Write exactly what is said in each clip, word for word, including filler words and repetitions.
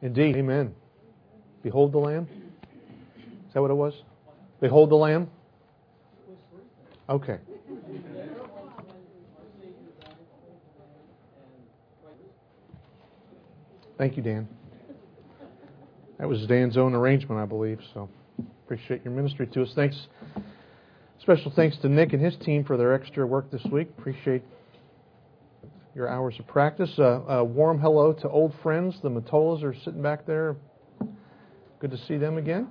Indeed. Amen. Behold the Lamb? Is that what it was? Behold the Lamb? Okay. Thank you, Dan. That was Dan's own arrangement, I believe, so appreciate your ministry to us. Thanks. Special thanks to Nick and his team for their extra work this week. Appreciate your hours of practice. Uh, a warm hello to old friends. The Matolas are sitting back there. Good to see them again.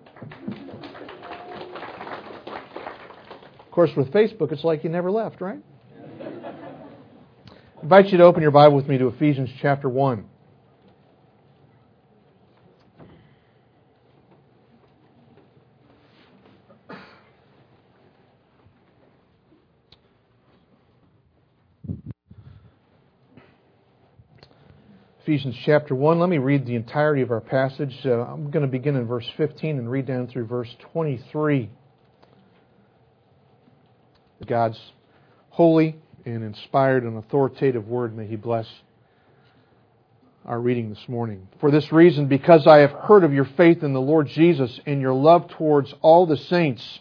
Of course, with Facebook, it's like you never left, right? I invite you to open your Bible with me to Ephesians chapter one. Ephesians chapter one. Let me read the entirety of our passage. Uh, I'm going to begin in verse fifteen and read down through verse twenty-three. God's holy and inspired and authoritative word, may He bless our reading this morning. For this reason, because I have heard of your faith in the Lord Jesus and your love towards all the saints,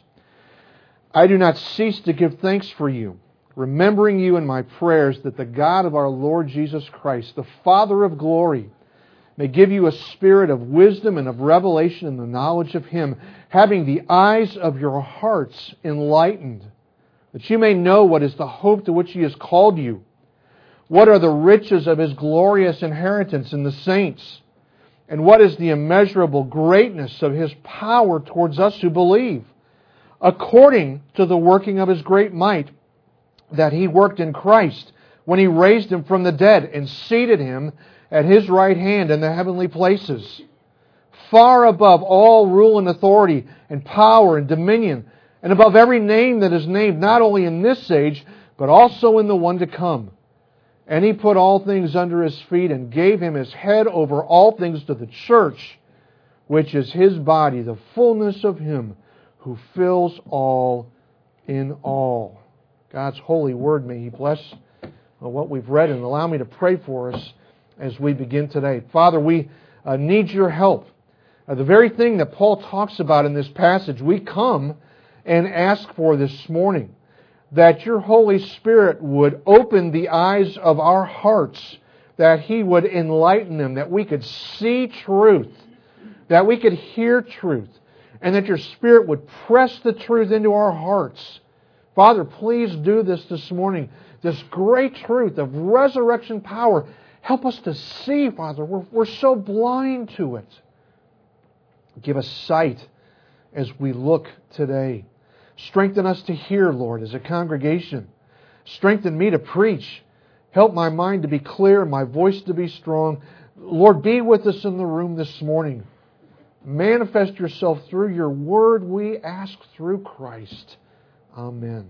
I do not cease to give thanks for you, remembering you in my prayers, that the God of our Lord Jesus Christ, the Father of glory, may give you a spirit of wisdom and of revelation in the knowledge of Him, having the eyes of your hearts enlightened, that you may know what is the hope to which He has called you, what are the riches of His glorious inheritance in the saints, and what is the immeasurable greatness of His power towards us who believe, according to the working of His great might, that He worked in Christ when He raised Him from the dead and seated Him at His right hand in the heavenly places, far above all rule and authority and power and dominion, and above every name that is named, not only in this age, but also in the one to come. And He put all things under His feet and gave Him His head over all things to the church, which is His body, the fullness of Him who fills all in all. God's holy word, may He bless what we've read, and allow me to pray for us as we begin today. Father, we uh, need your help. Uh, the very thing that Paul talks about in this passage, we come and ask for this morning, that your Holy Spirit would open the eyes of our hearts, that He would enlighten them, that we could see truth, that we could hear truth, and that your Spirit would press the truth into our hearts. Father, please do this this morning. This great truth of resurrection power. Help us to see, Father. We're, we're so blind to it. Give us sight as we look today. Strengthen us to hear, Lord, as a congregation. Strengthen me to preach. Help my mind to be clear, my voice to be strong. Lord, be with us in the room this morning. Manifest yourself through your word, we ask through Christ. Amen.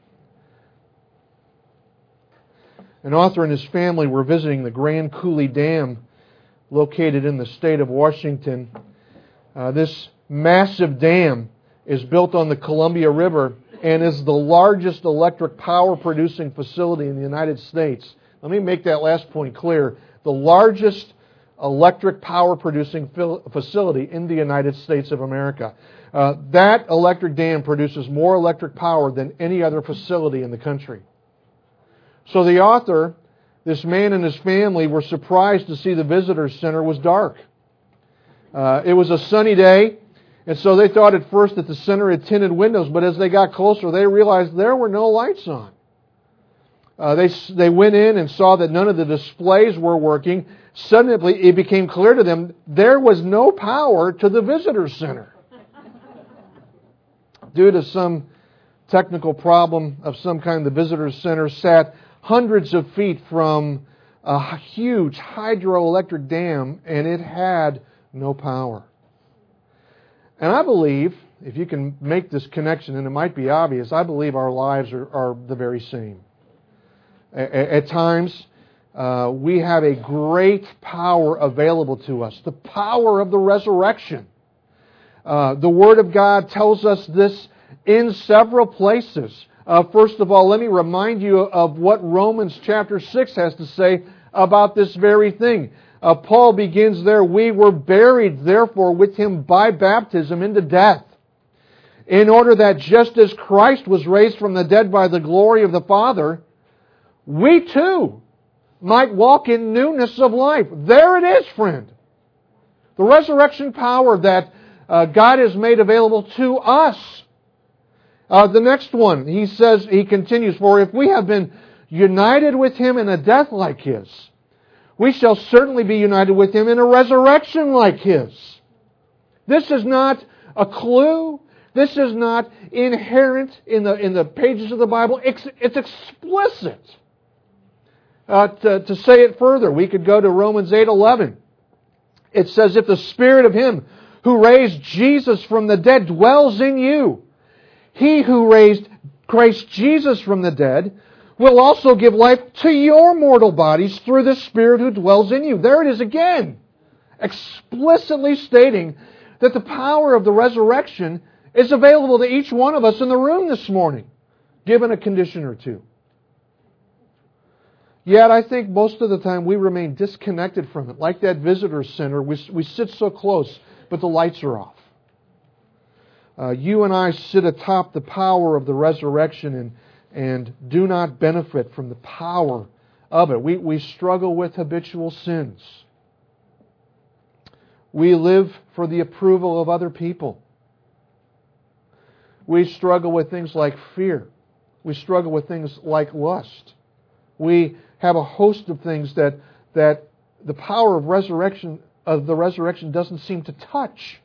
An author and his family were visiting the Grand Coulee Dam located in the state of Washington. Uh, this massive dam is built on the Columbia River and is the largest electric power producing facility in the United States. Let me make that last point clear. The largest electric power producing facility in the United States of America. Uh, that electric dam produces more electric power than any other facility in the country. So the author, this man and his family, were surprised to see the visitor center was dark. Uh, it was a sunny day, and so they thought at first that the center had tinted windows, but as they got closer, they realized there were no lights on. Uh, they they went in and saw that none of the displays were working. Suddenly, it became clear to them there was no power to the visitor center. Due to some technical problem of some kind, the visitor center sat hundreds of feet from a huge hydroelectric dam, and it had no power. And I believe, if you can make this connection, and it might be obvious, I believe our lives are, are the very same. At, at times, uh, we have a great power available to us, the power of the resurrection. Uh, the Word of God tells us this in several places. Uh, first of all, let me remind you of what Romans chapter six has to say about this very thing. Uh, Paul begins there, we were buried, therefore, with Him by baptism into death, in order that just as Christ was raised from the dead by the glory of the Father, we too might walk in newness of life. There it is, friend. The resurrection power that uh, God has made available to us. Uh, the next one, he says, he continues, for if we have been united with Him in a death like His, we shall certainly be united with Him in a resurrection like His. This is not a clue. This is not inherent in the in the pages of the Bible. It's, it's explicit. Uh, to, to say it further, we could go to Romans eight eleven. It says, if the Spirit of Him who raised Jesus from the dead dwells in you, He who raised Christ Jesus from the dead will also give life to your mortal bodies through the Spirit who dwells in you. There it is again, explicitly stating that the power of the resurrection is available to each one of us in the room this morning, given a condition or two. Yet I think most of the time we remain disconnected from it. Like that visitor center, we, we sit so close, but the lights are off. Uh, you and I sit atop the power of the resurrection and, and do not benefit from the power of it. We, we struggle with habitual sins. We live for the approval of other people. We struggle with things like fear. We struggle with things like lust. We have a host of things that that the power of resurrection of the resurrection doesn't seem to touch.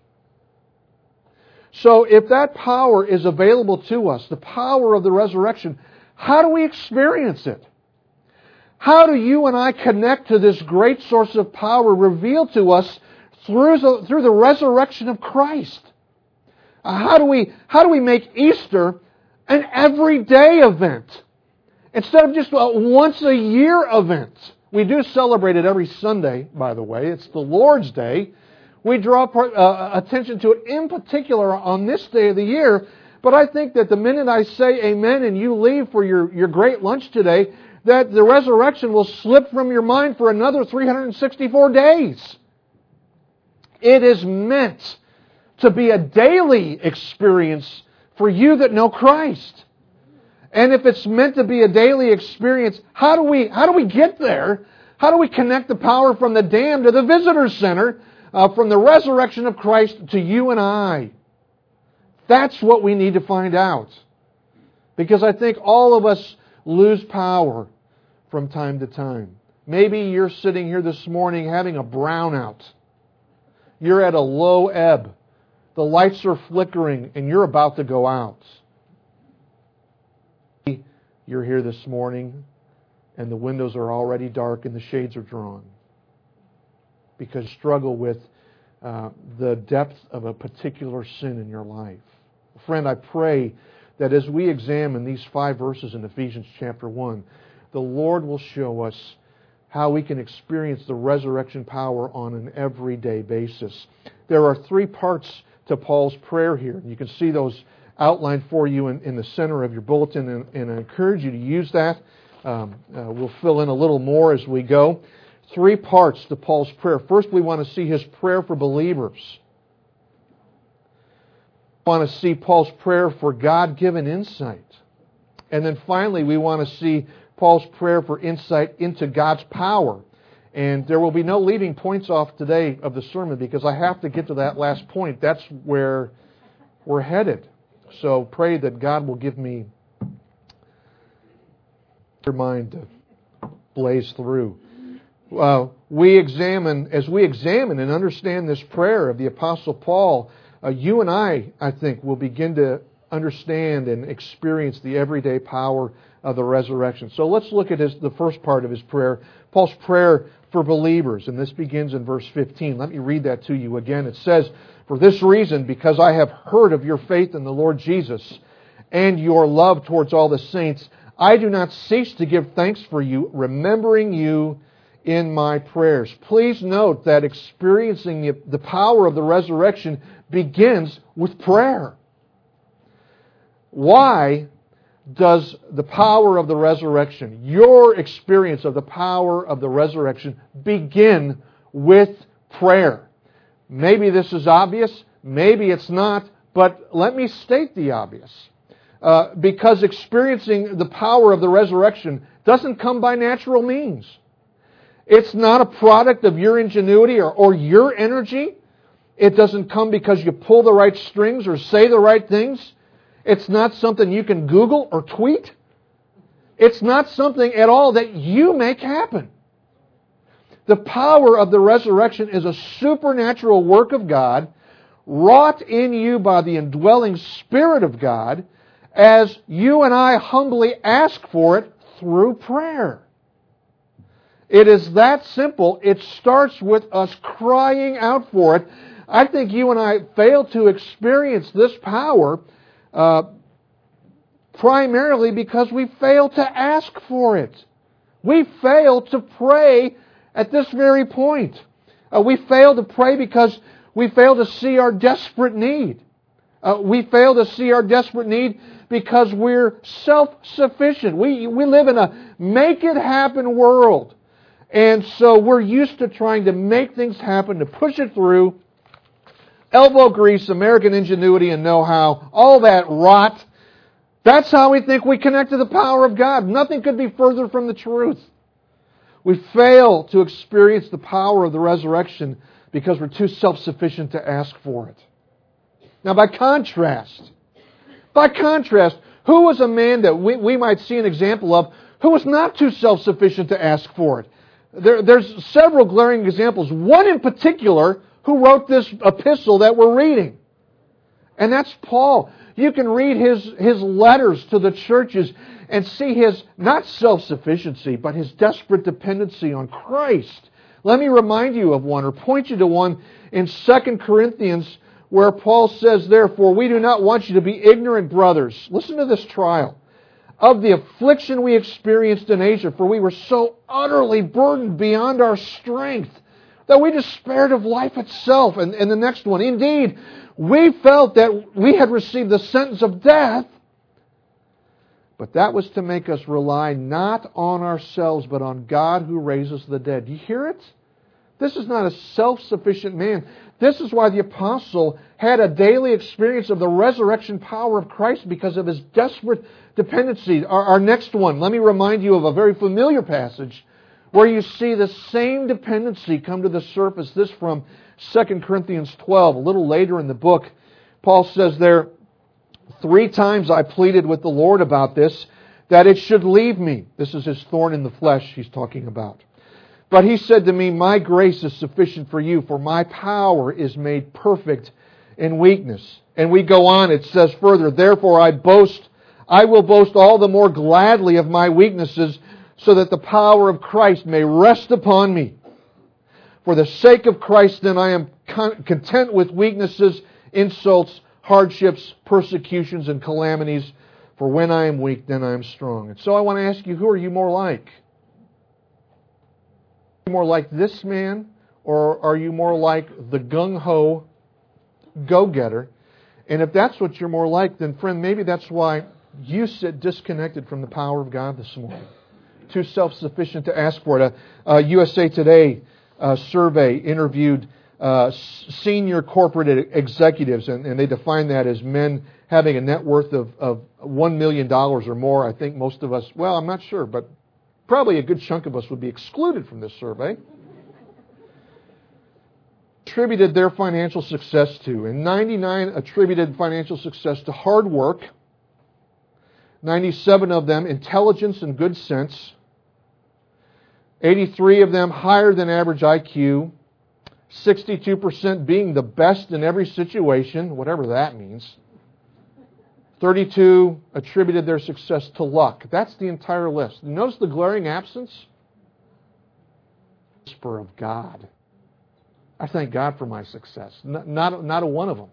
So if that power is available to us, the power of the resurrection, how do we experience it? How do you and I connect to this great source of power revealed to us through the, through the resurrection of Christ? How do we how do we make Easter an everyday event instead of just a once a year event? We do celebrate it every Sunday, by the way. It's the Lord's Day. We draw uh, attention to it in particular on this day of the year. But I think that the minute I say amen and you leave for your, your great lunch today, that the resurrection will slip from your mind for another three hundred sixty-four days. It is meant to be a daily experience for you that know Christ. And if it's meant to be a daily experience, how do we how do we get there? How do we connect the power from the dam to the visitor center, uh, from the resurrection of Christ to you and I? That's what we need to find out. Because I think all of us lose power from time to time. Maybe you're sitting here this morning having a brownout. You're at a low ebb. The lights are flickering and you're about to go out. You're here this morning and the windows are already dark and the shades are drawn because you struggle with uh, the depth of a particular sin in your life. Friend, I pray that as we examine these five verses in Ephesians chapter one, the Lord will show us how we can experience the resurrection power on an everyday basis. There are three parts to Paul's prayer here. You can see those outlined for you in, in the center of your bulletin, and, and I encourage you to use that. Um, uh, we'll fill in a little more as we go. Three parts to Paul's prayer. First, we want to see his prayer for believers. We want to see Paul's prayer for God-given insight. And then finally, we want to see Paul's prayer for insight into God's power. And there will be no leaving points off today of the sermon because I have to get to that last point. That's where we're headed. So pray that God will give me your mind to blaze through. Uh, we examine, as we examine and understand this prayer of the Apostle Paul, uh, you and I, I think, will begin to understand and experience the everyday power of the resurrection. So let's look at his, the first part of his prayer, Paul's prayer for believers. And this begins in verse fifteen. Let me read that to you again. It says, "For this reason, because I have heard of your faith in the Lord Jesus and your love towards all the saints, I do not cease to give thanks for you, remembering you in my prayers." Please note that experiencing the power of the resurrection begins with prayer. Why does the power of the resurrection, your experience of the power of the resurrection, begin with prayer. Maybe this is obvious, maybe it's not, but let me state the obvious. Uh, because experiencing the power of the resurrection doesn't come by natural means. It's not a product of your ingenuity or, or your energy. It doesn't come because you pull the right strings or say the right things. It's not something you can Google or tweet. It's not something at all that you make happen. The power of the resurrection is a supernatural work of God, wrought in you by the indwelling Spirit of God, as you and I humbly ask for it through prayer. It is that simple. It starts with us crying out for it. I think you and I fail to experience this power uh, primarily because we fail to ask for it. We fail to pray at this very point. Uh, we fail to pray because we fail to see our desperate need. Uh, we fail to see our desperate need because we're self-sufficient. We, we live in a make-it-happen world. And so we're used to trying to make things happen, to push it through. Elbow grease, American ingenuity and know-how, all that rot. That's how we think we connect to the power of God. Nothing could be further from the truth. We fail to experience the power of the resurrection because we're too self-sufficient to ask for it. Now, by contrast, by contrast, who was a man that we, we might see an example of who was not too self-sufficient to ask for it? There, there's several glaring examples. One in particular who wrote this epistle that we're reading. And that's Paul. You can read his, his letters to the churches and see his, not self-sufficiency, but his desperate dependency on Christ. Let me remind you of one, or point you to one in Second Corinthians, where Paul says, therefore, we do not want you to be ignorant, brothers. Listen to this trial. Of the affliction we experienced in Asia, for we were so utterly burdened beyond our strength that we despaired of life itself. And, and the next one, indeed, we felt that we had received the sentence of death, but that was to make us rely not on ourselves, but on God who raises the dead. Do you hear it? This is not a self-sufficient man. This is why the apostle had a daily experience of the resurrection power of Christ because of his desperate dependency. Our, our next one, let me remind you of a very familiar passage where you see the same dependency come to the surface. This from Second Corinthians twelve, a little later in the book. Paul says there, three times I pleaded with the Lord about this, that it should leave me. This is his thorn in the flesh he's talking about. But he said to me, my grace is sufficient for you, for my power is made perfect in weakness. And we go on, it says further, therefore I boast, I will boast all the more gladly of my weaknesses, so that the power of Christ may rest upon me. For the sake of Christ, then, I am con- content with weaknesses, insults, hardships, persecutions, and calamities. For when I am weak, then I am strong. And so I want to ask you, who are you more like? More like this man, or are you more like the gung-ho go-getter? And if that's what you're more like, then friend, maybe that's why you sit disconnected from the power of God this morning. Too self-sufficient to ask for it. A, a U S A Today uh, survey interviewed uh, senior corporate executives, and, and they define that as men having a net worth of, of one million dollars or more. I think most of us, well, I'm not sure, but probably a good chunk of us would be excluded from this survey. Attributed their financial success to, and ninety-nine attributed financial success to hard work, ninety-seven of them intelligence and good sense, eighty-three of them higher than average I Q, sixty-two percent being the best in every situation, whatever that means, thirty-two attributed their success to luck. That's the entire list. Notice the glaring absence? Whisper of God. I thank God for my success. Not, not, not a one of them.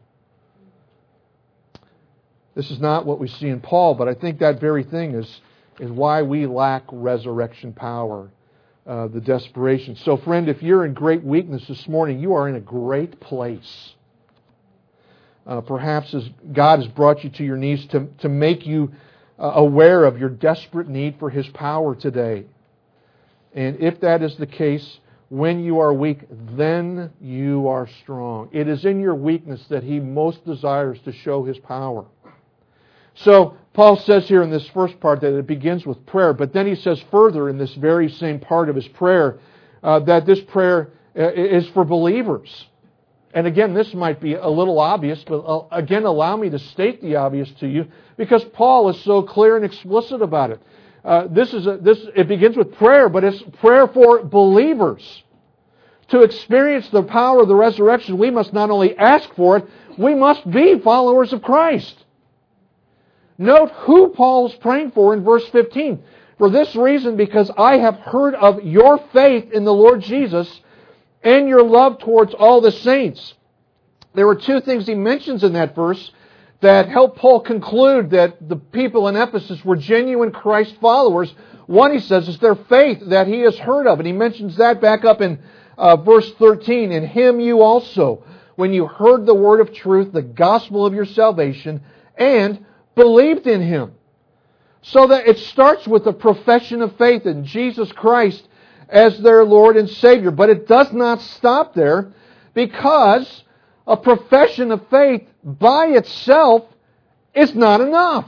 This is not what we see in Paul, but I think that very thing is, is why we lack resurrection power, uh, the desperation. So friend, if you're in great weakness this morning, you are in a great place. Uh, perhaps as God has brought you to your knees to, to make you uh, aware of your desperate need for His power today. And if that is the case, when you are weak, then you are strong. It is in your weakness that He most desires to show His power. So, Paul says here in this first part that it begins with prayer, but then he says further in this very same part of his prayer uh, that this prayer uh, is for believers. And again, this might be a little obvious, but uh, again, allow me to state the obvious to you, because Paul is so clear and explicit about it. Uh, this is a, this. It begins with prayer, but it's prayer for believers. To experience the power of the resurrection, we must not only ask for it, we must be followers of Christ. Note who Paul is praying for in verse fifteen. For this reason, because I have heard of your faith in the Lord Jesus and your love towards all the saints. There were two things he mentions in that verse that help Paul conclude that the people in Ephesus were genuine Christ followers. One, he says, is their faith that he has heard of. And he mentions that back up in uh, verse thirteen. In Him you also, when you heard the word of truth, the gospel of your salvation, and believed in Him. So that it starts with a profession of faith in Jesus Christ as their Lord and Savior. But it does not stop there, because a profession of faith by itself is not enough.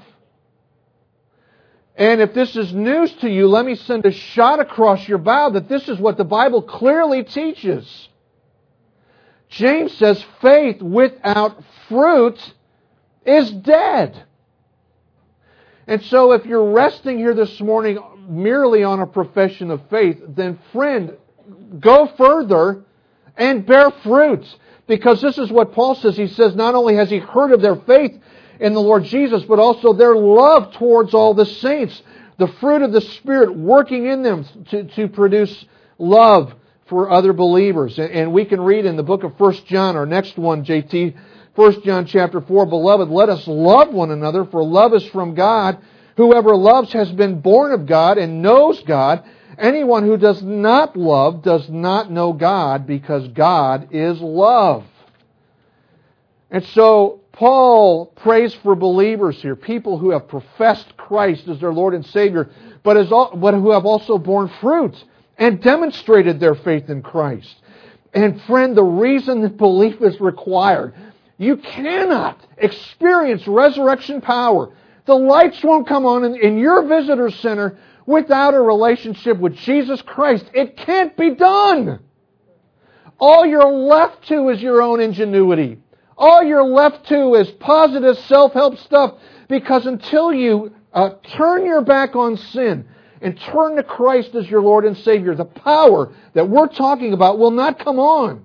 And if this is news to you, let me send a shot across your bow that this is what the Bible clearly teaches. James says faith without fruit is dead. And so if you're resting here this morning merely on a profession of faith, then friend, go further and bear fruit. Because this is what Paul says. He says not only has he heard of their faith in the Lord Jesus, but also their love towards all the saints. The fruit of the Spirit working in them to, to produce love for other believers. And, and we can read in the book of First John, our next one, J T, First John chapter four, Beloved, let us love one another, for love is from God. Whoever loves has been born of God and knows God. Anyone who does not love does not know God, because God is love. And so Paul prays for believers here, people who have professed Christ as their Lord and Savior, but, as, but who have also borne fruit and demonstrated their faith in Christ. And friend, the reason that belief is required, you cannot experience resurrection power. The lights won't come on in, in your visitor center without a relationship with Jesus Christ. It can't be done. All you're left to is your own ingenuity. All you're left to is positive self-help stuff, because until you uh, turn your back on sin and turn to Christ as your Lord and Savior, the power that we're talking about will not come on.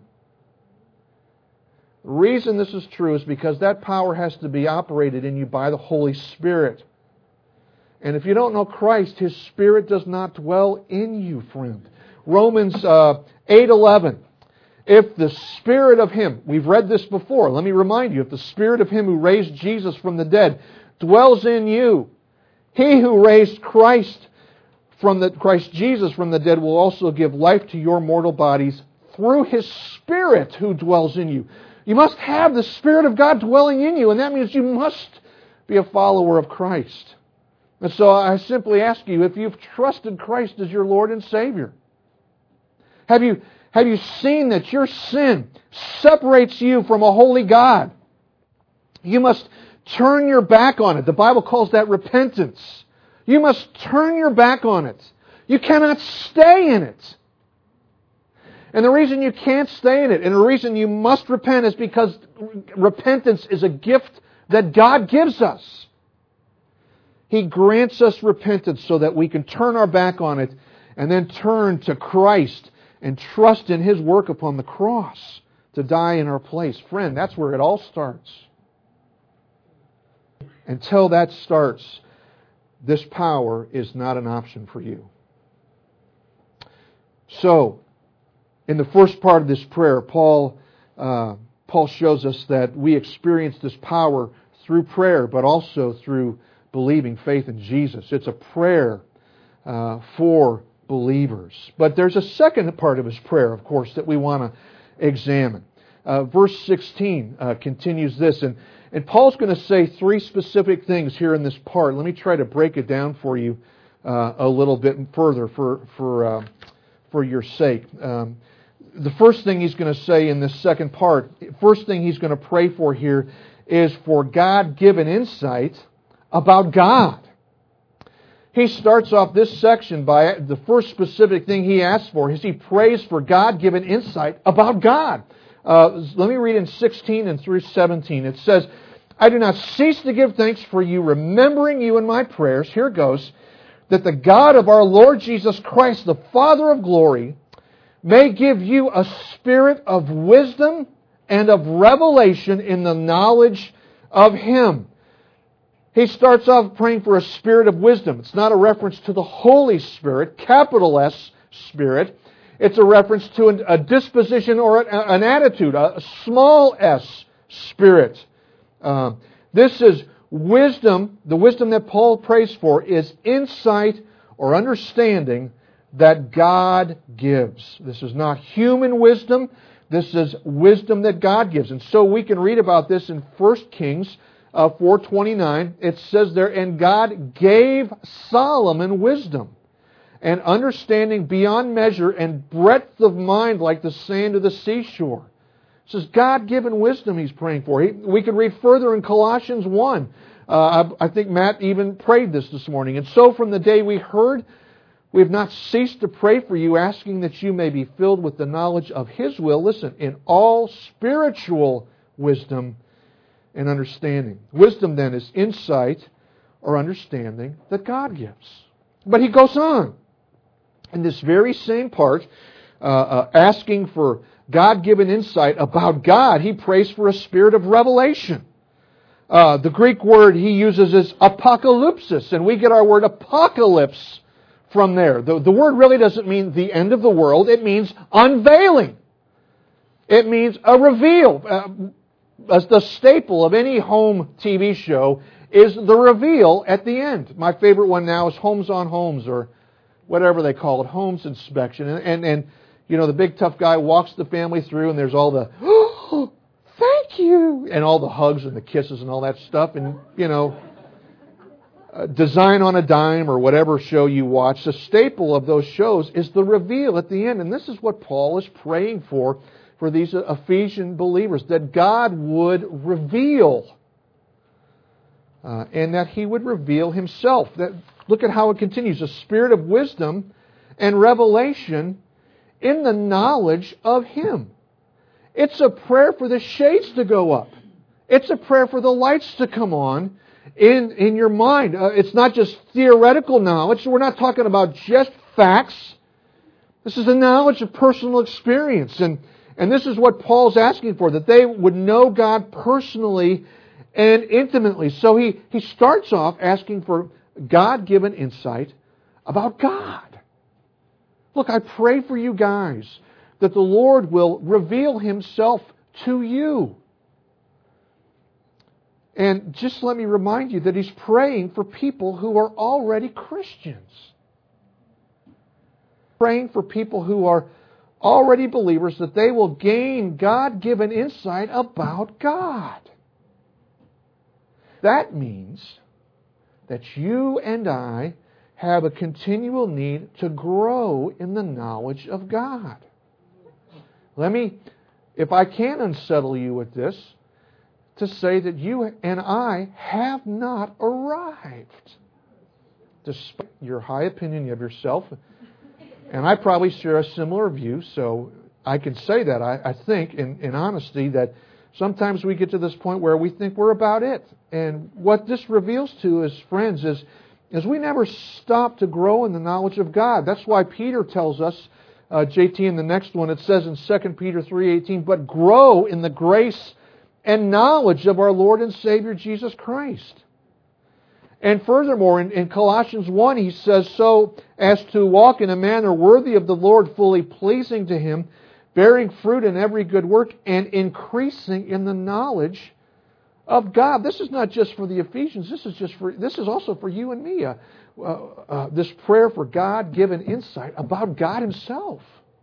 The reason this is true is because that power has to be operated in you by the Holy Spirit. And if you don't know Christ, His Spirit does not dwell in you, friend. Romans uh, eight eleven. If the Spirit of Him, we've read this before, let me remind you, if the Spirit of Him who raised Jesus from the dead dwells in you, He who raised Christ from the Christ Jesus from the dead will also give life to your mortal bodies through His Spirit who dwells in you. You must have the Spirit of God dwelling in you, and that means you must be a follower of Christ. And so I simply ask you, if you've trusted Christ as your Lord and Savior, have you, have you seen that your sin separates you from a holy God? You must turn your back on it. The Bible calls that repentance. You must turn your back on it. You cannot stay in it. And the reason you can't stay in it, and the reason you must repent, is because repentance is a gift that God gives us. He grants us repentance so that we can turn our back on it and then turn to Christ and trust in His work upon the cross to die in our place. Friend, that's where it all starts. Until that starts, this power is not an option for you. So, in the first part of this prayer, Paul uh, Paul shows us that we experience this power through prayer, but also through believing faith in Jesus. It's a prayer uh, for believers. But there's a second part of his prayer, of course, that we want to examine. Uh, verse sixteen uh, continues this, and, and Paul's going to say three specific things here in this part. Let me try to break it down for you uh, a little bit further for for uh, for your sake. Um, the first thing he's going to say in this second part, first thing he's going to pray for here is for God-given insight about God. He starts off this section by the first specific thing he asks for is he prays for God-given insight about God. Uh, let me read in sixteen and through seventeen. It says, I do not cease to give thanks for you, remembering you in my prayers. Here it goes. That the God of our Lord Jesus Christ, the Father of glory, may give you a spirit of wisdom and of revelation in the knowledge of Him. He starts off praying for a spirit of wisdom. It's not a reference to the Holy Spirit, capital S Spirit. It's a reference to a disposition or an attitude, a small s spirit. Uh, this is wisdom. The wisdom that Paul prays for is insight or understanding that God gives. This is not human wisdom. This is wisdom that God gives. And so we can read about this in First Kings uh, four twenty-nine. It says there, and God gave Solomon wisdom and understanding beyond measure and breadth of mind like the sand of the seashore. This is God-given wisdom he's praying for. He, we can read further in Colossians one. Uh, I, I think Matt even prayed this this morning. And so from the day we heard, we have not ceased to pray for you, asking that you may be filled with the knowledge of His will. Listen, in all spiritual wisdom and understanding. Wisdom then is insight or understanding that God gives. But he goes on. In this very same part, uh, uh, asking for God-given insight about God, he prays for a spirit of revelation. Uh, the Greek word he uses is apocalypsis, and we get our word apocalypse from there. The, the word really doesn't mean the end of the world. It means unveiling. It means a reveal. Uh, the staple of any home T V show is the reveal at the end. My favorite one now is Homes on Homes, or whatever they call it, Homes Inspection. And, and, and you know, the big tough guy walks the family through, and there's all the, oh, thank you, and all the hugs and the kisses and all that stuff. And, you know, uh, Design on a Dime or whatever show you watch, the staple of those shows is the reveal at the end. And this is what Paul is praying for, for these Ephesian believers, that God would reveal, uh, and that He would reveal Himself. That, look at how it continues, a spirit of wisdom and revelation in the knowledge of Him. It's a prayer for the shades to go up. It's a prayer for the lights to come on in, in your mind. Uh, it's not just theoretical knowledge. We're not talking about just facts. This is a knowledge of personal experience. And, and this is what Paul's asking for, that they would know God personally and intimately. So he, he starts off asking for God-given insight about God. Look, I pray for you guys that the Lord will reveal Himself to you. And just let me remind you that He's praying for people who are already Christians. Praying for people who are already believers, that they will gain God-given insight about God. That means that you and I have a continual need to grow in the knowledge of God. Let me, if I can unsettle you with this, to say that you and I have not arrived. Despite your high opinion of yourself, and I probably share a similar view, so I can say that, I, I think, in, in honesty, that sometimes we get to this point where we think we're about it. And what this reveals to us, friends, is, is we never stop to grow in the knowledge of God. That's why Peter tells us, uh, J T, in the next one, it says in Second Peter three eighteen, but grow in the grace and knowledge of our Lord and Savior Jesus Christ. And furthermore, in, in Colossians one, he says, so as to walk in a manner worthy of the Lord, fully pleasing to Him, bearing fruit in every good work, and increasing in the knowledge of God. This is not just for the Ephesians. This is just for. This is also for you and me. Uh, uh, uh, this prayer for God-given insight about God Himself.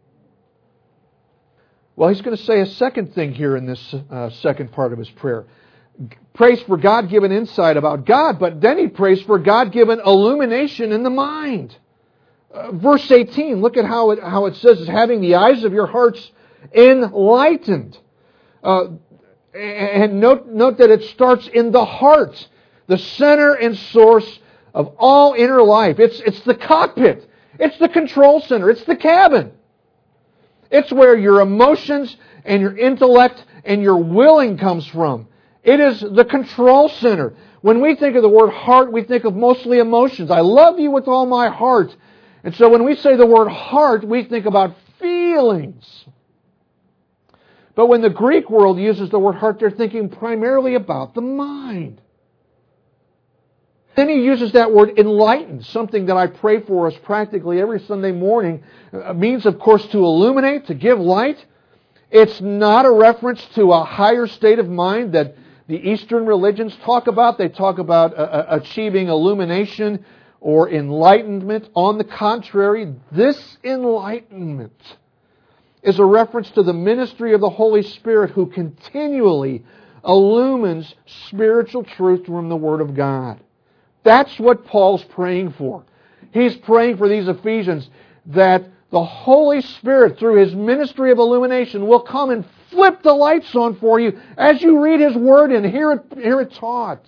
Well, he's going to say a second thing here in this uh, second part of his prayer. Prays for God-given insight about God, but then he prays for God-given illumination in the mind. Uh, verse eighteen, look at how it, how it says, having the eyes of your hearts enlightened. Uh, and note, note that it starts in the heart, the center and source of all inner life. It's, it's the cockpit. It's the control center. It's the cabin. It's where your emotions and your intellect and your willing comes from. It is the control center. When we think of the word heart, we think of mostly emotions. I love you with all my heart. And so when we say the word heart, we think about feelings. But when the Greek world uses the word heart, they're thinking primarily about the mind. Then he uses that word enlightened, something that I pray for us practically every Sunday morning. It means, of course, to illuminate, to give light. It's not a reference to a higher state of mind that the Eastern religions talk about. They talk about uh, achieving illumination or enlightenment. On the contrary, this enlightenment is a reference to the ministry of the Holy Spirit who continually illumines spiritual truth from the Word of God. That's what Paul's praying for. He's praying for these Ephesians that the Holy Spirit, through His ministry of illumination, will come and flip the lights on for you as you read His Word and hear it, hear it taught.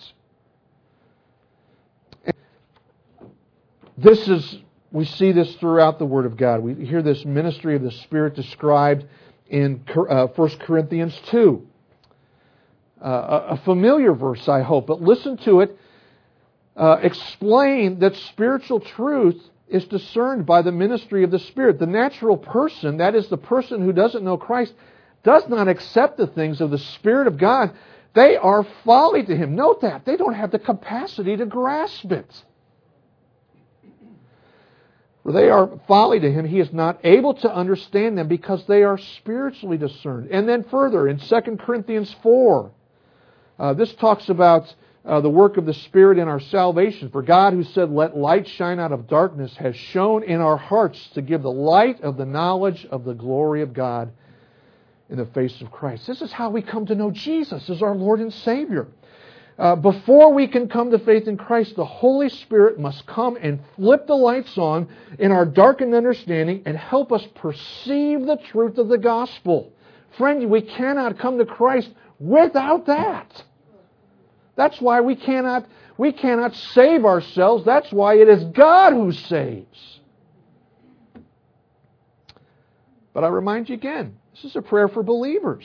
This is, we see this throughout the Word of God. We hear this ministry of the Spirit described in uh, First Corinthians two. Uh, a familiar verse, I hope, but listen to it. Uh, explain that spiritual truth is discerned by the ministry of the Spirit. The natural person, that is the person who doesn't know Christ, does not accept the things of the Spirit of God. They are folly to him. Note that. They don't have the capacity to grasp it. For they are folly to him. He is not able to understand them because they are spiritually discerned. And then further, in Second Corinthians four, uh, this talks about Uh, the work of the Spirit in our salvation. For God, who said, "Let light shine out of darkness," has shone in our hearts to give the light of the knowledge of the glory of God in the face of Christ. This is how we come to know Jesus as our Lord and Savior. Uh, before we can come to faith in Christ, the Holy Spirit must come and flip the lights on in our darkened understanding and help us perceive the truth of the gospel. Friend, we cannot come to Christ without that. That's why we cannot, we cannot save ourselves. That's why it is God who saves. But I remind you again, this is a prayer for believers.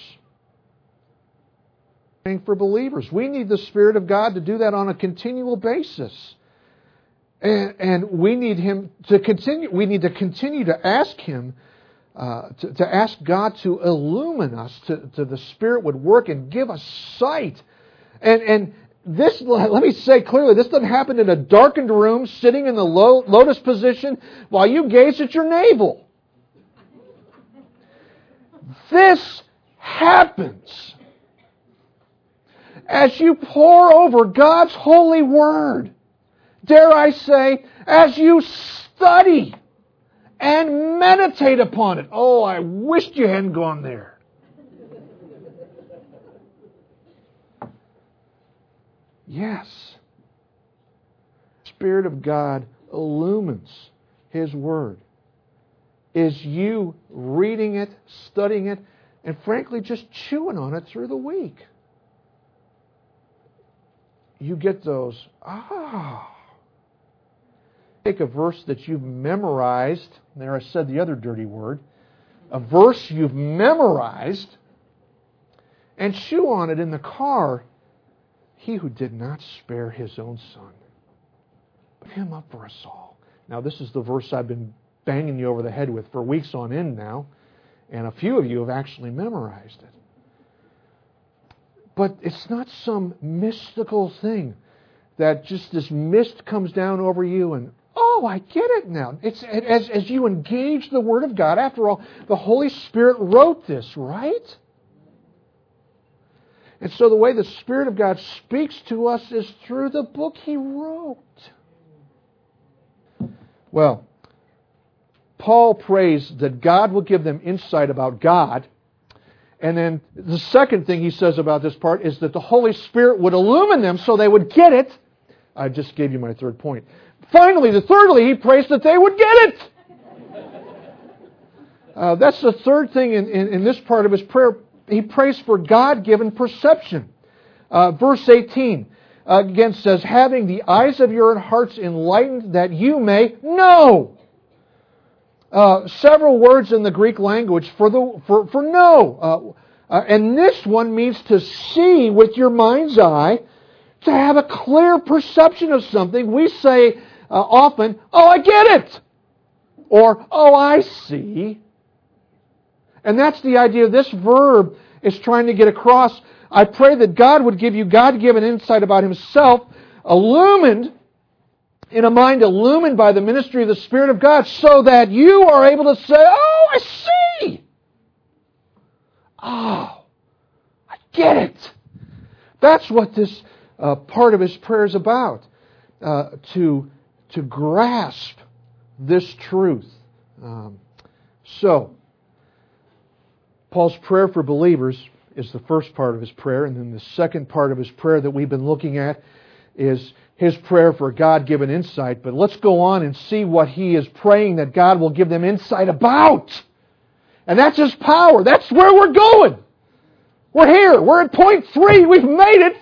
Praying for believers. We need the Spirit of God to do that on a continual basis. And, and we need Him to continue, we need to continue to ask Him, uh, to, to ask God to illumine us, to, to the Spirit would work and give us sight. And, and this, let me say clearly, this doesn't happen in a darkened room, sitting in the lotus position while you gaze at your navel. This happens as you pore over God's holy Word. Dare I say, as you study and meditate upon it. Oh, I wished you hadn't gone there. Yes. Spirit of God illumines His Word. Is you reading it, studying it, and frankly just chewing on it through the week. You get those, ah. Take a verse that you've memorized. There I said the other dirty word. A verse you've memorized and chew on it in the car. He who did not spare His own Son, but Him up for us all. Now, this is the verse I've been banging you over the head with for weeks on end now, and a few of you have actually memorized it. But it's not some mystical thing that just this mist comes down over you and, oh, I get it now. It's as, as you engage the Word of God. After all, the Holy Spirit wrote this, right? And so the way the Spirit of God speaks to us is through the book He wrote. Well, Paul prays that God will give them insight about God. And then the second thing he says about this part is that the Holy Spirit would illumine them so they would get it. I just gave you my third point. finally, the thirdly, he prays that they would get it. Uh, that's the third thing in, in, in this part of his prayer. He prays for God-given perception. Uh, verse eighteen uh, again says, having the eyes of your hearts enlightened that you may know. Uh, several words in the Greek language for the for, for know. Uh, uh, and this one means to see with your mind's eye, to have a clear perception of something. We say uh, often, oh, I get it. Or, oh, I see. And that's the idea. This verb is trying to get across. I pray that God would give you God-given insight about Himself, illumined, in a mind illumined by the ministry of the Spirit of God, so that you are able to say, oh, I see. Oh, I get it. That's what this uh, part of his prayer is about. Uh, to, to grasp this truth. Um, so, Paul's prayer for believers is the first part of his prayer, and then the second part of his prayer that we've been looking at is his prayer for God-given insight. But let's go on and see what he is praying that God will give them insight about. And that's His power. That's where we're going. We're here. We're at point three. We've made it.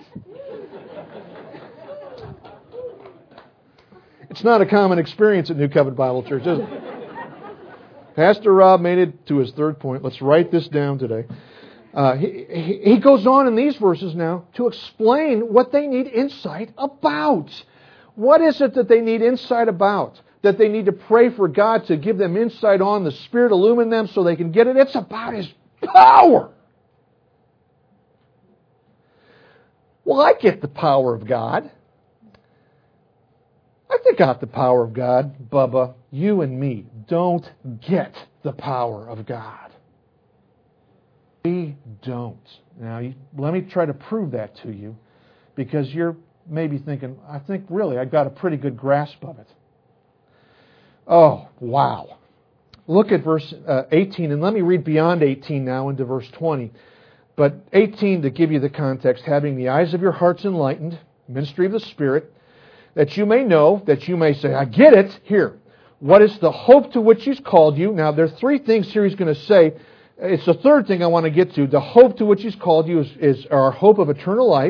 It's not a common experience at New Covenant Bible Church, is it? Pastor Rob made it to his third point. Let's write this down today. Uh, he, he goes on in these verses now to explain what they need insight about. What is it that they need insight about? That they need to pray for God to give them insight on, the Spirit illumine them so they can get it? It's about His power. Well, I get the power of God. I think I got the power of God. Bubba, you and me don't get the power of God. We don't. Now, you, let me try to prove that to you, because you're maybe thinking, I think really I've got a pretty good grasp of it. Oh, wow. Look at verse uh, eighteen, and let me read beyond eighteen now into verse twenty. But eighteen, to give you the context, having the eyes of your hearts enlightened, ministry of the Spirit, that you may know, that you may say, I get it. Here, what is the hope to which He's called you? Now, there are three things here He's going to say. It's the third thing I want to get to. The hope to which He's called you is, is our hope of eternal life.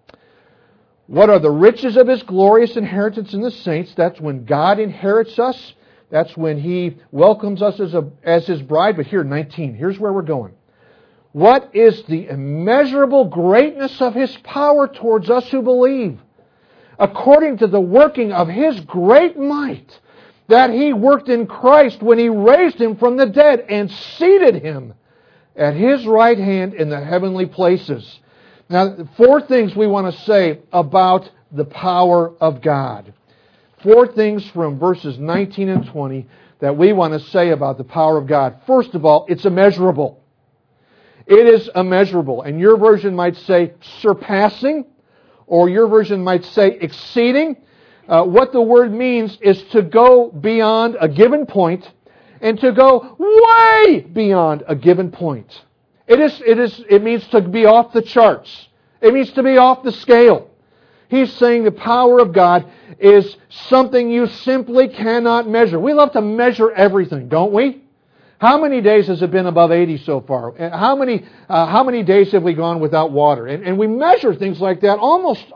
What are the riches of His glorious inheritance in the saints? That's when God inherits us. That's when He welcomes us as, a, as His bride. But here, nineteen, here's where we're going. What is the immeasurable greatness of His power towards us who believe? According to the working of His great might, that He worked in Christ when He raised Him from the dead and seated Him at His right hand in the heavenly places. Now, four things we want to say about the power of God. Four things from verses nineteen and twenty that we want to say about the power of God. First of all, it's immeasurable. It is immeasurable. And your version might say surpassing, or your version might say exceeding. Uh, what the word means is to go beyond a given point and to go way beyond a given point. It is, it is, it means to be off the charts. It means to be off the scale. He's saying the power of God is something you simply cannot measure. We love to measure everything, don't we? How many days has it been above eighty so far? How many, uh, how many days have we gone without water? And, and we measure things like that almost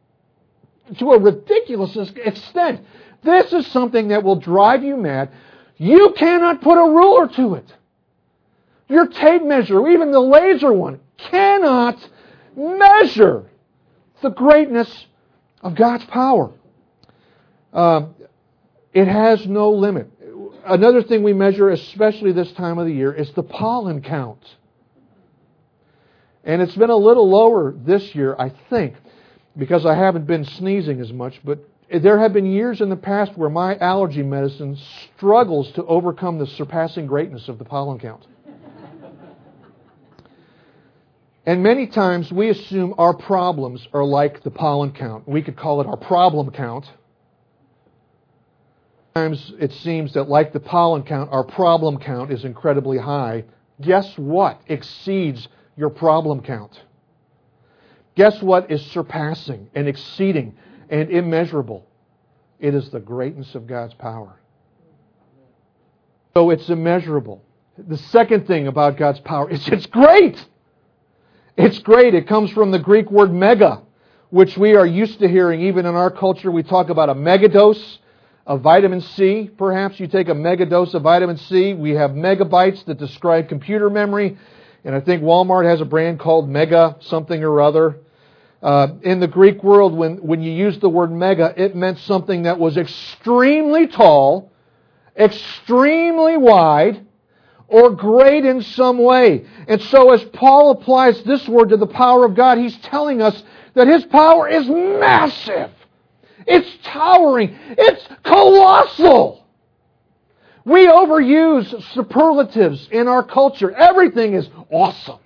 to a ridiculous extent. This is something that will drive you mad. You cannot put a ruler to it. Your tape measure, even the laser one, cannot measure the greatness of God's power. Uh, it has no limit. Another thing we measure, especially this time of the year, is the pollen count. And it's been a little lower this year, I think, because I haven't been sneezing as much. But there have been years in the past where my allergy medicine struggles to overcome the surpassing greatness of the pollen count. And many times we assume our problems are like the pollen count. We could call it our problem count. Sometimes it seems that like the pollen count, our problem count is incredibly high. Guess what exceeds your problem count? Guess what is surpassing and exceeding and immeasurable? It is the greatness of God's power. So it's immeasurable. The second thing about God's power is it's great. It's great. It comes from the Greek word mega, which we are used to hearing. Even in our culture, we talk about a megadose of vitamin C. Perhaps you take a megadose of vitamin C. We have megabytes that describe computer memory. And I think Walmart has a brand called Mega something or other. Uh, in the Greek world, when, when you used the word mega, it meant something that was extremely tall, extremely wide, or great in some way. And so as Paul applies this word to the power of God, he's telling us that His power is massive. It's towering. It's colossal. We overuse superlatives in our culture. Everything is awesome.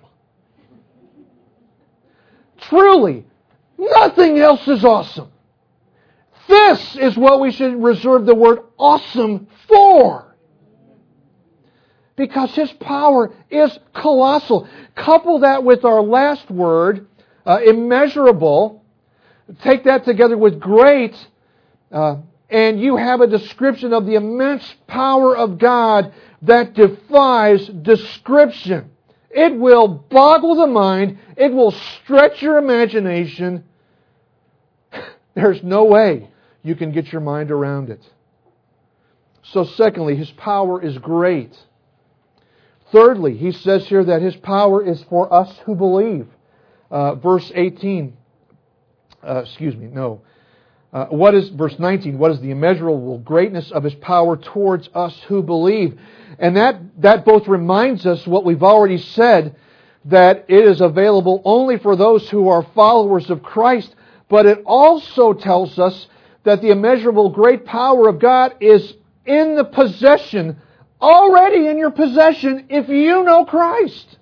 Truly, nothing else is awesome. This is what we should reserve the word awesome for. Because His power is colossal. Couple that with our last word, uh, immeasurable. Take that together with great, uh, and you have a description of the immense power of God that defies description. It will boggle the mind. It will stretch your imagination. There's no way you can get your mind around it. So secondly, His power is great. Thirdly, he says here that His power is for us who believe. Uh, verse eighteen, uh, excuse me, no. Uh, what is, verse nineteen, what is the immeasurable greatness of His power towards us who believe? And that, that both reminds us what we've already said, that it is available only for those who are followers of Christ, but it also tells us that the immeasurable great power of God is in the possession, already in your possession, if you know Christ.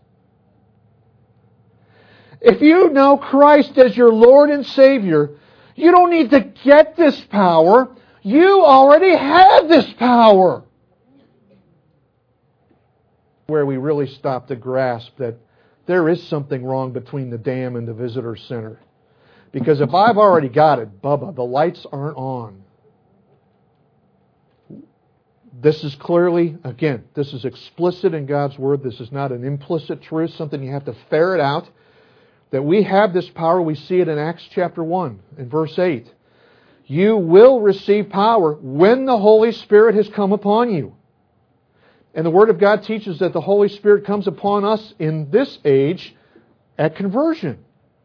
If you know Christ as your Lord and Savior, you don't need to get this power. You already have this power. Where we really stop to grasp that there is something wrong between the dam and the visitor center. Because if I've already got it, Bubba, the lights aren't on. This is clearly, again, this is explicit in God's Word. This is not an implicit truth, something you have to ferret out. That we have this power, we see it in Acts chapter one, in verse eight. You will receive power when the Holy Spirit has come upon you. And the Word of God teaches that the Holy Spirit comes upon us in this age at conversion.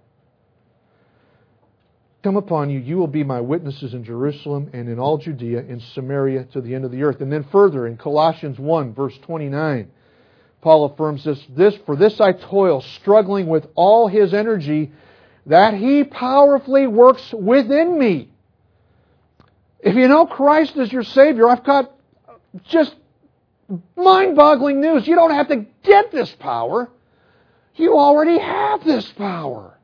Come upon you, you will be my witnesses in Jerusalem and in all Judea, in Samaria, to the end of the earth. And then further in Colossians one, verse twenty-nine, Paul affirms this, this, for this I toil, struggling with all his energy, that He powerfully works within me. If you know Christ as your Savior, I've got just mind-boggling news. You don't have to get this power. You already have this power.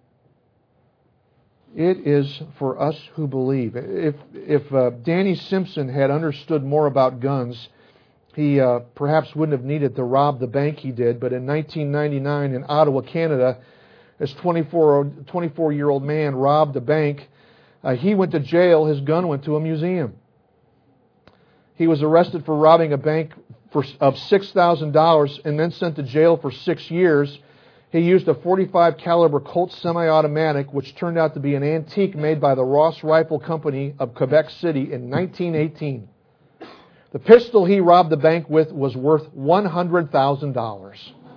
It is for us who believe. If, if uh, Danny Simpson had understood more about guns, he uh, perhaps wouldn't have needed to rob the bank he did. But in nineteen ninety-nine in Ottawa, Canada, this twenty-four-year-old man robbed a bank. Uh, he went to jail. His gun went to a museum. He was arrested for robbing a bank for, of six thousand dollars and then sent to jail for six years. He used a forty-five caliber Colt semi-automatic, which turned out to be an antique made by the Ross Rifle Company of Quebec City in nineteen eighteen. The pistol he robbed the bank with was worth one hundred thousand dollars.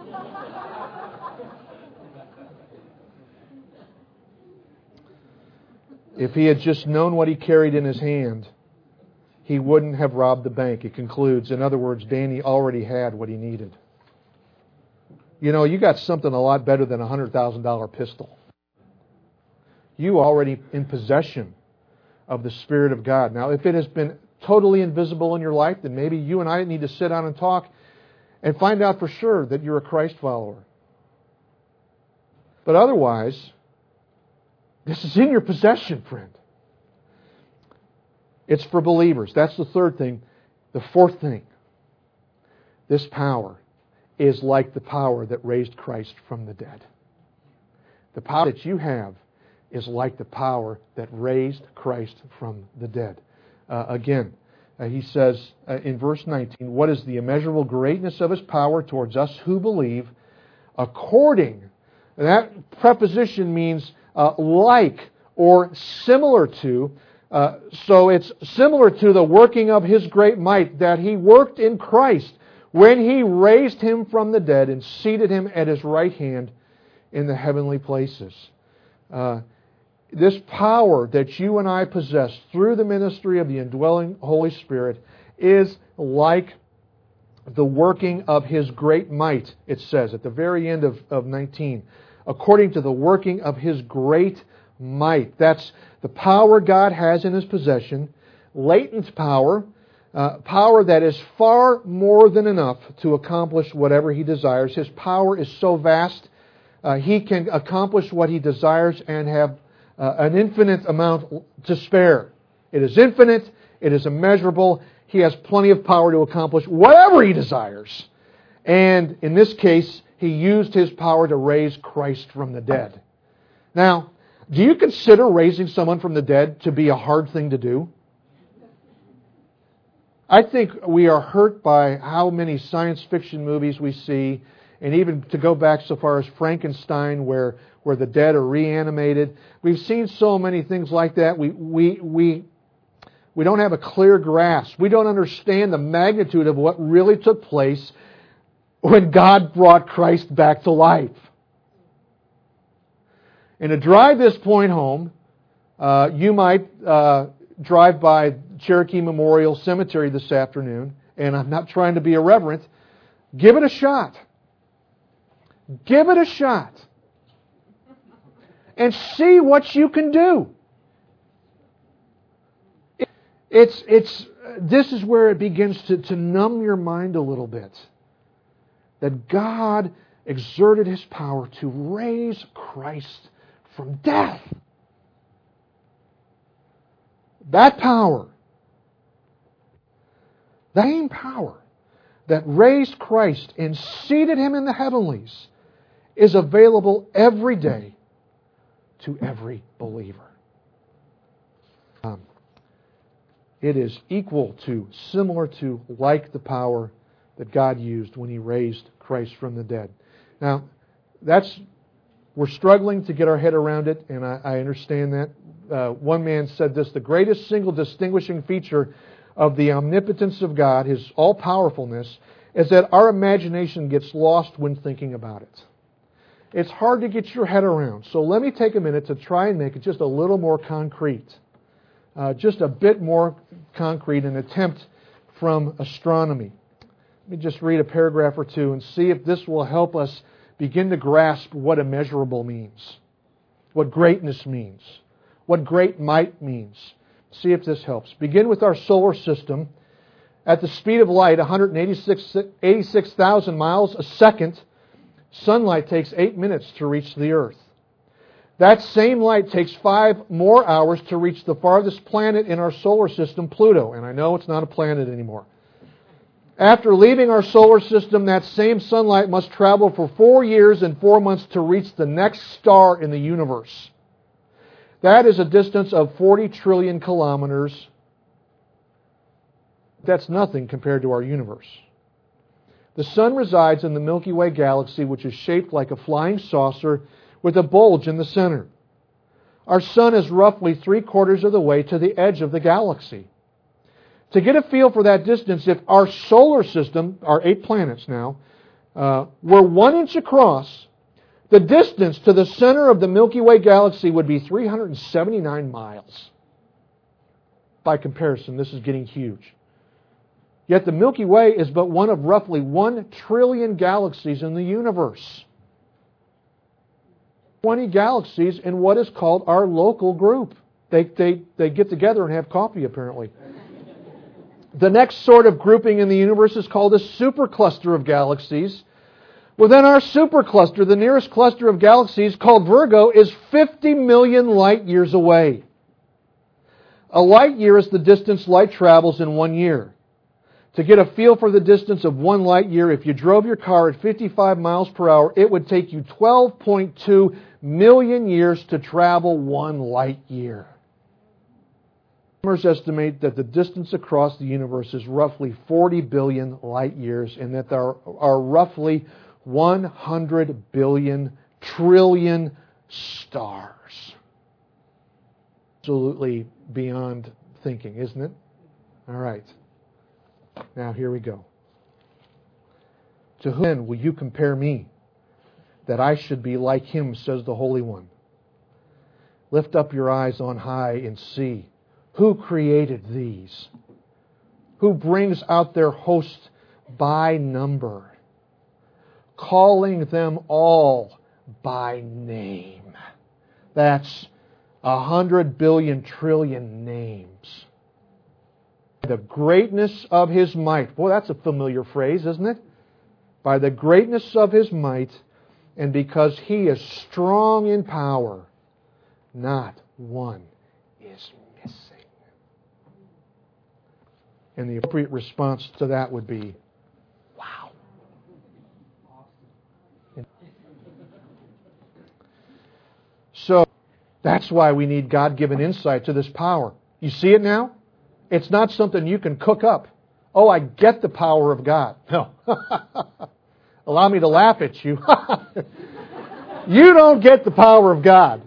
If he had just known what he carried in his hand, he wouldn't have robbed the bank. It concludes, in other words, Danny already had what he needed. You know, you got something a lot better than a one hundred thousand dollars pistol. You are already in possession of the Spirit of God. Now, if it has been totally invisible in your life, then maybe you and I need to sit down and talk and find out for sure that you're a Christ follower. But otherwise, this is in your possession, friend. It's for believers. That's the third thing. The fourth thing, this power is like the power that raised Christ from the dead. The power that you have is like the power that raised Christ from the dead. uh, again. Uh, he says uh, in verse nineteen, what is the immeasurable greatness of His power towards us who believe, according. And that preposition means uh, like or similar to. Uh, so it's similar to the working of His great might that He worked in Christ when He raised Him from the dead and seated Him at His right hand in the heavenly places. Uh, this power that you and I possess through the ministry of the indwelling Holy Spirit is like the working of His great might, it says at the very end of, of nineteen. According to the working of His great might. That's the power God has in His possession, latent power, uh, power that is far more than enough to accomplish whatever He desires. His power is so vast, uh, He can accomplish what He desires and have uh, an infinite amount to spare. It is infinite, it is immeasurable, He has plenty of power to accomplish whatever He desires. And in this case, He used His power to raise Christ from the dead. Now, do you consider raising someone from the dead to be a hard thing to do? I think we are hurt by how many science fiction movies we see, and even to go back so far as Frankenstein, where, where the dead are reanimated. We've seen so many things like that. We, we, we, we don't have a clear grasp. We don't understand the magnitude of what really took place when God brought Christ back to life. And to drive this point home, uh, you might uh, drive by Cherokee Memorial Cemetery this afternoon, and I'm not trying to be irreverent. Give it a shot. Give it a shot. And see what you can do. It's, it's, this is where it begins to, to numb your mind a little bit. That God exerted His power to raise Christ from death. That power, that same power that raised Christ and seated Him in the heavenlies is available every day to every believer. Um, it is equal to, similar to, like the power that God used when He raised Christ from the dead. Now, that's we're struggling to get our head around it, and I, I understand that. Uh, one man said this, the greatest single distinguishing feature of the omnipotence of God, His all-powerfulness, is that our imagination gets lost when thinking about it. It's hard to get your head around, so let me take a minute to try and make it just a little more concrete. Uh, just a bit more concrete, an attempt from astronomy. Let me just read a paragraph or two and see if this will help us begin to grasp what immeasurable means, what greatness means, what great might means. See if this helps. Begin with our solar system. At the speed of light, one hundred eighty-six thousand miles a second, sunlight takes eight minutes to reach the Earth. That same light takes five more hours to reach the farthest planet in our solar system, Pluto. And I know it's not a planet anymore. After leaving our solar system, that same sunlight must travel for four years and four months to reach the next star in the universe. That is a distance of forty trillion kilometers. That's nothing compared to our universe. The Sun resides in the Milky Way galaxy, which is shaped like a flying saucer with a bulge in the center. Our Sun is roughly three quarters of the way to the edge of the galaxy. To get a feel for that distance, if our solar system, our eight planets now, uh, were one inch across, the distance to the center of the Milky Way galaxy would be three hundred seventy-nine miles. By comparison, this is getting huge. Yet the Milky Way is but one of roughly one trillion galaxies in the universe. twenty galaxies in what is called our local group. They, they, they get together and have coffee, apparently. The next sort of grouping in the universe is called a supercluster of galaxies. Within our supercluster, the nearest cluster of galaxies, called Virgo, is fifty million light years away. A light year is the distance light travels in one year. To get a feel for the distance of one light year, if you drove your car at fifty-five miles per hour, it would take you twelve point two million years to travel one light year. Astronomers estimate that the distance across the universe is roughly forty billion light years, and that there are roughly one hundred billion trillion stars. Absolutely beyond thinking, isn't it? All right. Now here we go. To whom then will you compare me, that I should be like Him, says the Holy One? Lift up your eyes on high and see. Who created these? Who brings out their host by number, calling them all by name? That's a hundred billion trillion names. The greatness of His might. Boy, that's a familiar phrase, isn't it? By the greatness of His might, and because He is strong in power, not one is missing. And the appropriate response to that would be, wow. So, that's why we need God-given insight to this power. You see it now? It's not something you can cook up. Oh, I get the power of God. No. Allow me to laugh at you. You don't get the power of God.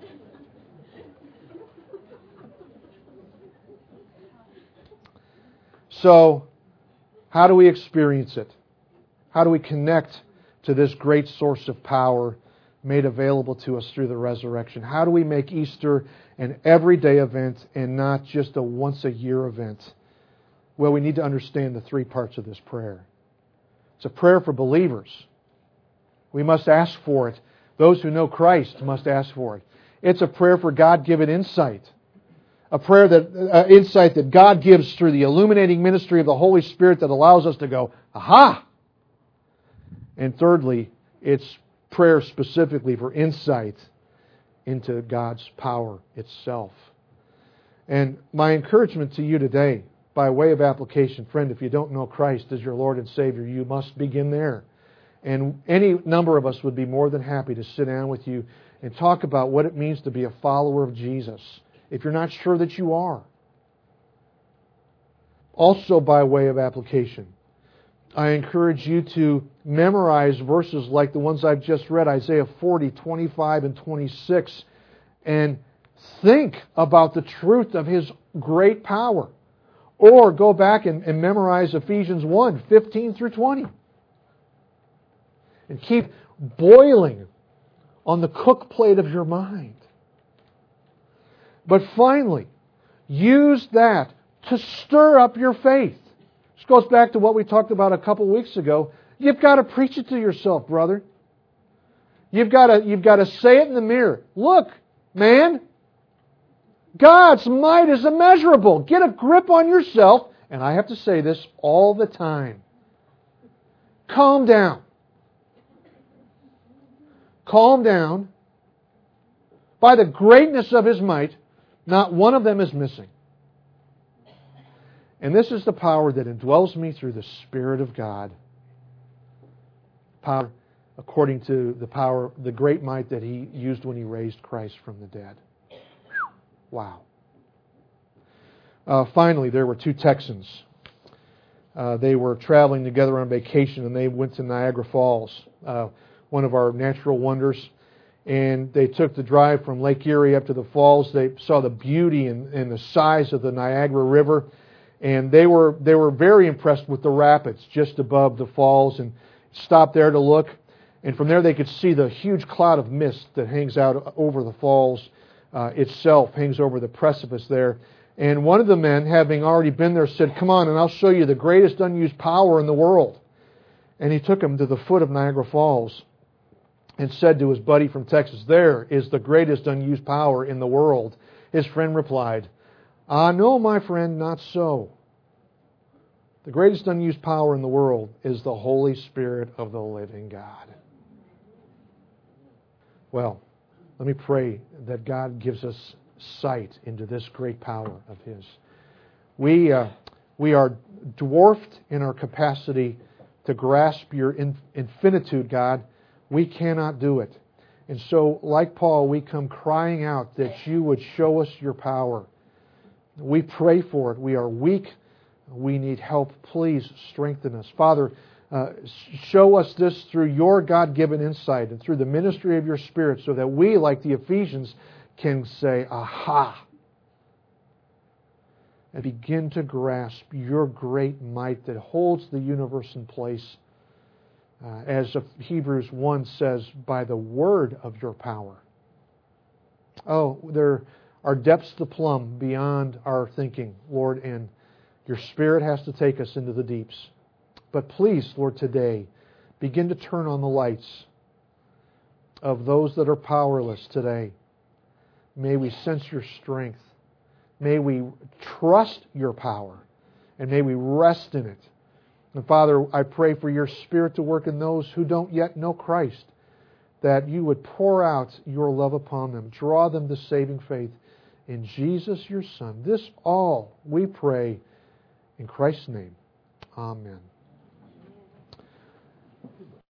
So, how do we experience it? How do we connect to this great source of power made available to us through the resurrection? How do we make Easter an everyday event and not just a once-a-year event? Well, we need to understand the three parts of this prayer. It's a prayer for believers. We must ask for it. Those who know Christ must ask for it. It's a prayer for God-given insight. A prayer that, uh, insight that God gives through the illuminating ministry of the Holy Spirit that allows us to go, aha! And thirdly, it's prayer specifically for insight into God's power itself. And my encouragement to you today, by way of application, friend, if you don't know Christ as your Lord and Savior, you must begin there. And any number of us would be more than happy to sit down with you and talk about what it means to be a follower of Jesus, if you're not sure that you are. Also, by way of application, I encourage you to memorize verses like the ones I've just read, Isaiah forty, twenty-five, and twenty-six, and think about the truth of His great power. Or go back and, and memorize Ephesians one, fifteen through twenty. And keep boiling on the cook plate of your mind. But finally, use that to stir up your faith. This goes back to what we talked about a couple weeks ago. You've got to preach it to yourself, brother. You've got to, you've got to say it in the mirror. Look, man, God's might is immeasurable. Get a grip on yourself. And I have to say this all the time. Calm down. Calm down. By the greatness of His might, not one of them is missing. And this is the power that indwells me through the Spirit of God. Power according to the power, the great might that He used when He raised Christ from the dead. Wow. Uh, finally, there were two Texans. Uh, they were traveling together on vacation, and they went to Niagara Falls, uh, one of our natural wonders. And they took the drive from Lake Erie up to the falls. They saw the beauty and, and the size of the Niagara River. And they were they were very impressed with the rapids just above the falls, and stopped there to look. And from there they could see the huge cloud of mist that hangs out over the falls uh, itself, hangs over the precipice there. And one of the men, having already been there, said, "Come on, and I'll show you the greatest unused power in the world." And he took him to the foot of Niagara Falls and said to his buddy from Texas, "There is the greatest unused power in the world." His friend replied, "Ah, no, my friend, not so. The greatest unused power in the world is the Holy Spirit of the living God." Well, let me pray that God gives us sight into this great power of His. We, uh, we are dwarfed in our capacity to grasp your in, infinitude, God. We cannot do it. And so, like Paul, we come crying out that you would show us your power We pray for it. We are weak. We need help. Please strengthen us. Father, uh, show us this through your God-given insight and through the ministry of your Spirit so that we, like the Ephesians, can say, aha, and begin to grasp your great might that holds the universe in place. Uh, as Hebrews one says, by the word of your power. Oh, there are depths to plumb beyond our thinking, Lord, and your Spirit has to take us into the deeps. But please, Lord, today, begin to turn on the lights of those that are powerless today. May we sense your strength. May we trust your power. And may we rest in it. And Father, I pray for your Spirit to work in those who don't yet know Christ, that you would pour out your love upon them, draw them to saving faith in Jesus, your Son. This all we pray in Christ's name. Amen.